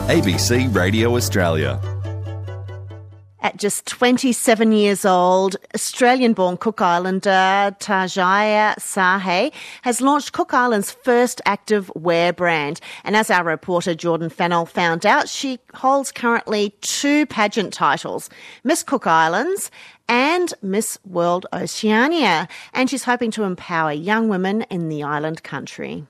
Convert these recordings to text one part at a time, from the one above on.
ABC Radio Australia. At just 27 years old, Australian-born Cook Islander Tajaya Sahay has launched Cook Island's first active wear brand. And as our reporter Jordan Fennell found out, she holds currently 2 pageant titles, Miss Cook Islands and Miss World Oceania. And she's hoping to empower young women in the island country.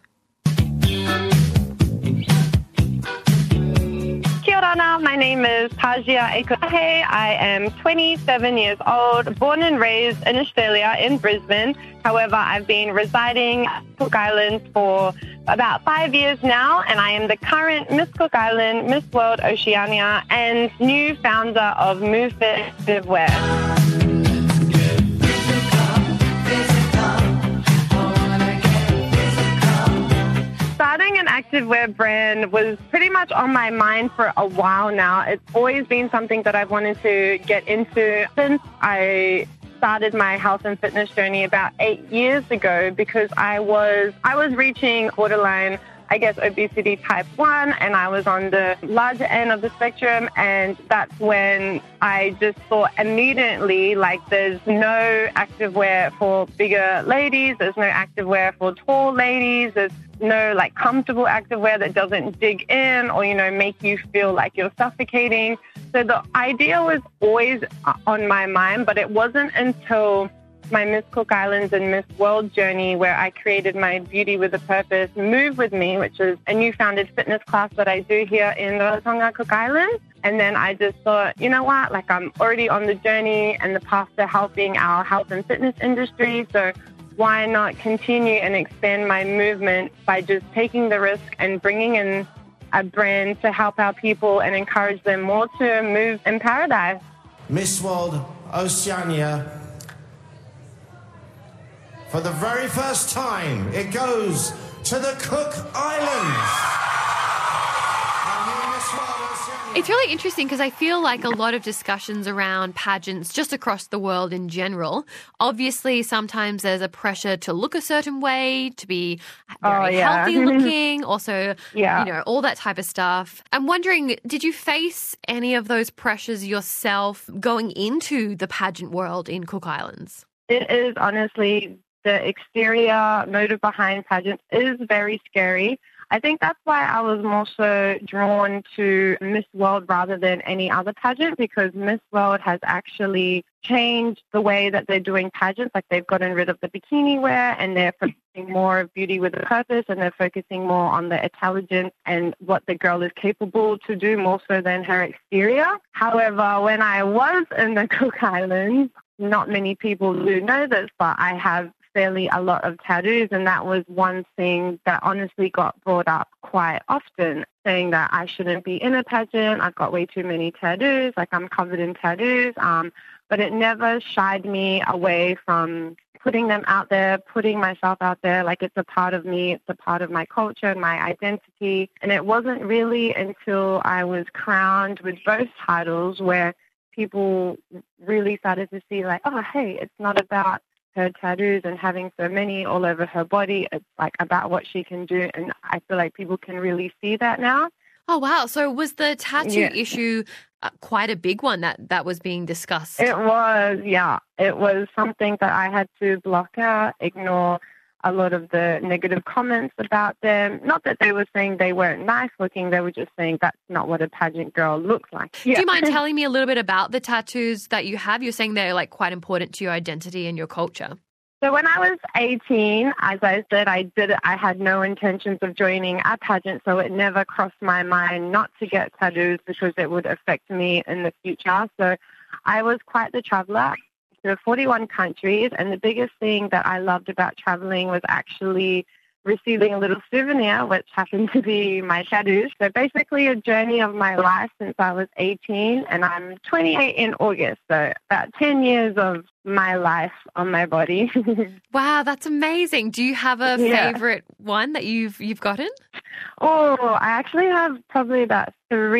Kia ora, my name is Tajia Ekuahe. I am 27 years old, born and raised in Australia, in Brisbane. However, I've been residing at Cook Islands for about 5 years now, and I am the current Miss Cook Island, Miss World Oceania, and new founder of MoveFit Activewear. Starting an activewear brand was pretty much on my mind for a while now. It's always been something that I've wanted to get into since I started my health and fitness journey about 8 years ago, because I was reaching borderline, I guess, obesity type 1, and I was on the larger end of the spectrum, and that's when I just thought immediately, like, there's no activewear for bigger ladies, there's no activewear for tall ladies, there's no, like, comfortable activewear that doesn't dig in or, make you feel like you're suffocating. So the idea was always on my mind, but it wasn't until my Miss Cook Islands and Miss World journey where I created my Beauty with a Purpose Move With Me, which is a new founded fitness class that I do here in Rarotonga, Cook Islands. And then I just thought, you know what, like, I'm already on the journey and the path to helping our health and fitness industry, so why not continue and expand my movement by just taking the risk and bringing in a brand to help our people and encourage them more to move in paradise. Miss World Oceania, for the very first time, it goes to the Cook Islands. It's really interesting because I feel like a lot of discussions around pageants just across the world in general, obviously sometimes there's a pressure to look a certain way, to be very healthy looking, also, all that type of stuff. I'm wondering, did you face any of those pressures yourself going into the pageant world in Cook Islands? It is honestly, the exterior motive behind pageants is very scary. I think that's why I was more so drawn to Miss World rather than any other pageant, because Miss World has actually changed the way that they're doing pageants. Like, they've gotten rid of the bikini wear and they're focusing more of beauty with a purpose, and they're focusing more on the intelligence and what the girl is capable to do more so than her exterior. However, when I was in the Cook Islands, not many people do know this, but I have fairly a lot of tattoos, and that was one thing that honestly got brought up quite often, saying that I shouldn't be in a pageant, I've got way too many tattoos, like I'm covered in tattoos, but it never shied me away from putting them out there, putting myself out there, like it's a part of me, it's a part of my culture and my identity. And it wasn't really until I was crowned with both titles where people really started to see, like, oh, hey, it's not about her tattoos and having so many all over her body. It's like about what she can do, and I feel like people can really see that now. Oh, wow. So was the tattoo issue quite a big one that was being discussed? It was, yeah. It was something that I had to block out, ignore a lot of the negative comments about them. Not that they were saying they weren't nice looking, they were just saying that's not what a pageant girl looks like. Yeah. Do you mind telling me a little bit about the tattoos that you have? You're saying they're like quite important to your identity and your culture. So when I was 18, as I said, I had no intentions of joining a pageant, so it never crossed my mind not to get tattoos because it would affect me in the future. So I was quite the traveler to 41 countries, and the biggest thing that I loved about traveling was actually receiving a little souvenir, which happened to be my tattoos. So basically a journey of my life since I was 18, and I'm 28 in August, so about 10 years of my life on my body. Wow, that's amazing. Do you have a favorite one that you've gotten? Oh, I actually have probably about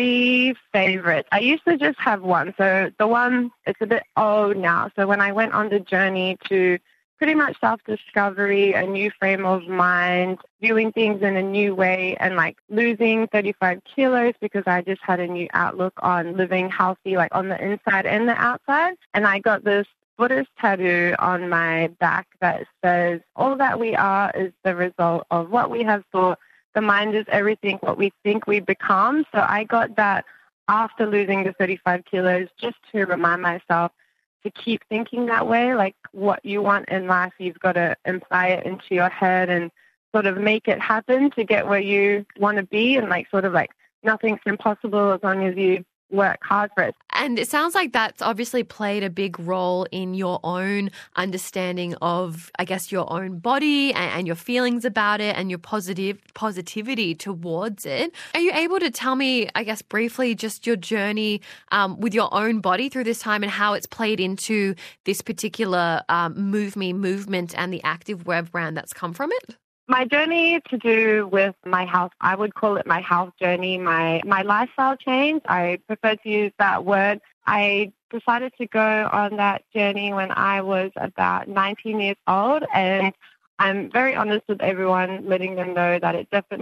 3 favorites. I used to just have one. So the one, it's a bit old now. So when I went on the journey to pretty much self-discovery, a new frame of mind, viewing things in a new way, and like losing 35 kilos because I just had a new outlook on living healthy, like on the inside and the outside. And I got this Buddhist tattoo on my back that says, all that we are is the result of what we have thought. The mind is everything what we think we become. So I got that after losing the 35 kilos just to remind myself to keep thinking that way. Like what you want in life, you've got to imply it into your head and sort of make it happen to get where you want to be. And like sort of like nothing's impossible as long as you work hard for it. And it sounds like that's obviously played a big role in your own understanding of, I guess, your own body and your feelings about it and your positivity towards it. Are you able to tell me, I guess, briefly just your journey with your own body through this time and how it's played into this particular Move Me movement and the activewear brand that's come from it? My journey to do with my health, I would call it my health journey, my lifestyle change. I prefer to use that word. I decided to go on that journey when I was about 19 years old, and I'm very honest with everyone, letting them know that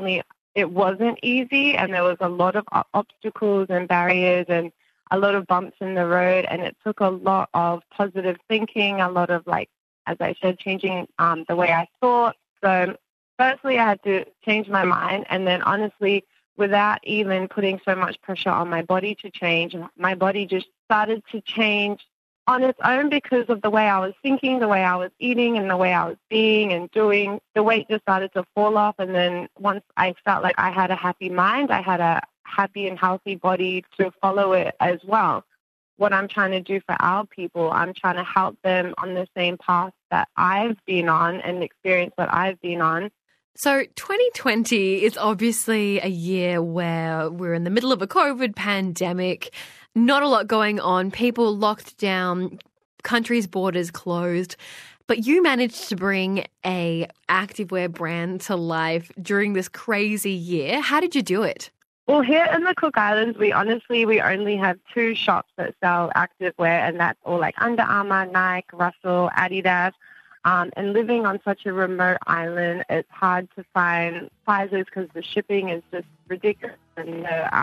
it wasn't easy, and there was a lot of obstacles and barriers and a lot of bumps in the road, and it took a lot of positive thinking, a lot of, like, as I said, changing the way I thought. So firstly, I had to change my mind, and then honestly, without even putting so much pressure on my body to change, my body just started to change on its own because of the way I was thinking, the way I was eating, and the way I was being and doing. The weight just started to fall off, and then once I felt like I had a happy mind, I had a happy and healthy body to follow it as well. What I'm trying to do for our people, I'm trying to help them on the same path that I've been on and experience that I've been on. So 2020 is obviously a year where we're in the middle of a COVID pandemic, not a lot going on, people locked down, countries' borders closed, but you managed to bring a activewear brand to life during this crazy year. How did you do it? Well, here in the Cook Islands, we only have 2 shops that sell activewear, and that's all like Under Armour, Nike, Russell, Adidas. And living on such a remote island, it's hard to find sizes because the shipping is just ridiculous and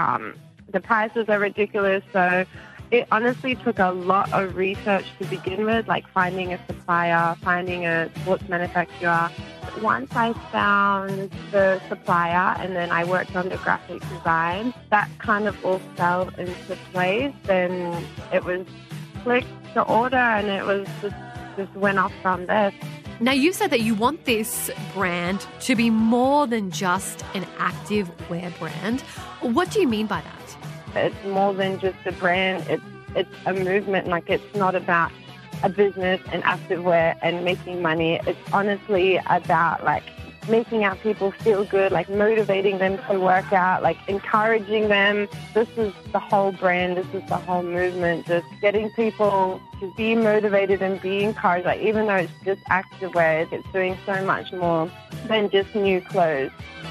the prices are ridiculous. So it honestly took a lot of research to begin with, like finding a supplier, finding a sports manufacturer. Once I found the supplier and then I worked on the graphic design, that kind of all fell into place. Then it was click to order, and it was just went off from there. Now, you've said that you want this brand to be more than just an activewear brand. What do you mean by that? It's more than just a brand. It's a movement. Like, it's not about a business and activewear and making money. It's honestly about, like, making our people feel good, like motivating them to work out, like encouraging them. This is the whole brand. This is the whole movement, just getting people to be motivated and be encouraged. Like, even though it's just activewear, it's doing so much more than just new clothes.